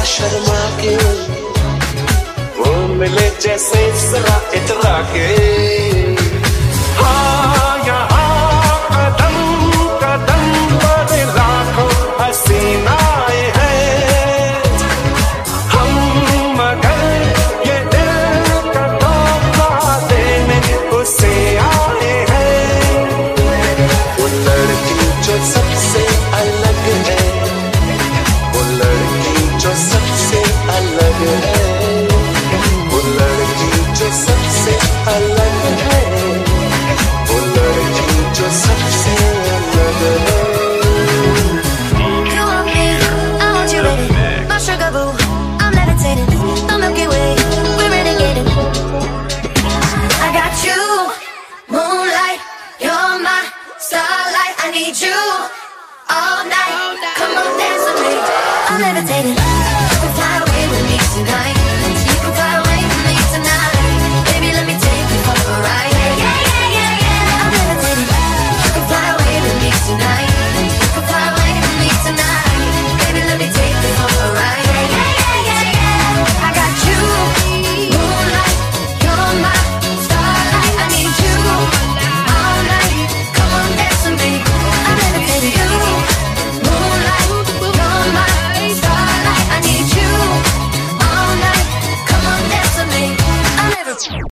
शर्मा के, वो मिले जैसे जरा इतरा के। हाँ यहाँ कदम कदम पर लाखों हसीनाएं हैं, हम मगर ये दिल का तोहफा देने उसे आए हैं। वो लड़की जो सबसे अलग है, वो लड़की जो सबसे अलग है, वो लड़की जो सबसे अलग है, वो लड़की जो सबसे अलग है। You want me, I want you, baby. My sugar boo, I'm levitating. The Milky Way, we're renegading. I got you, moonlight, you're my starlight. I need you all night. Come on, dance with me. I'm levitating. Fly away with me tonight.